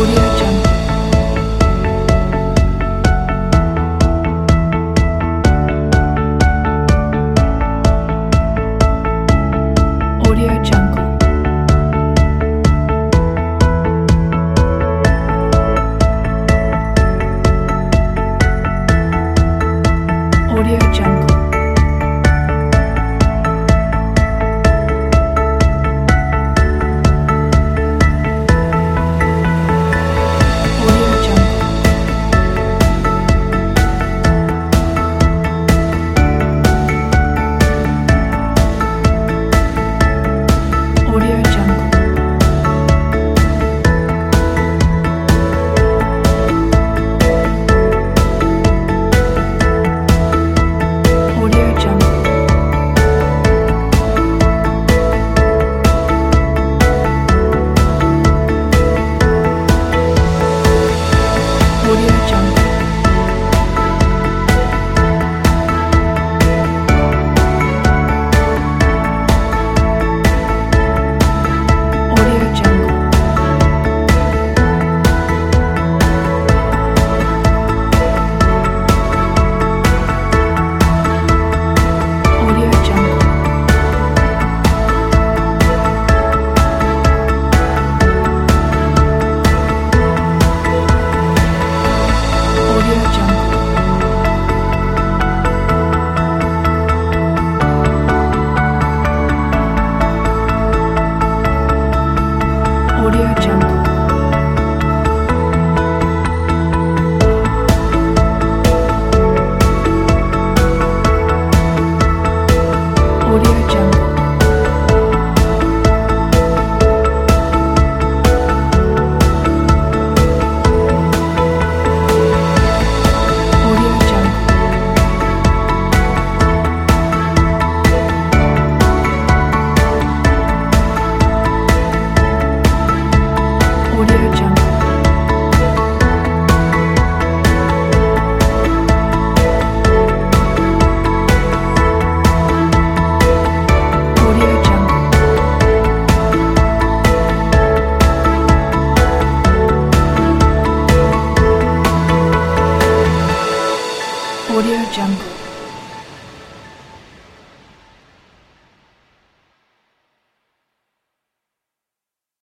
Audio Jungle. Audio Jungle. Audio Jungle. Audio Jungle. Audio Jungle. Audio Jungle. Audio Jungle. Audio Jungle. Audio Jungle. Audio Jungle. Audio Jungle. Audio Jungle. Audio Jungle. Audio Jungle. Audio Jungle.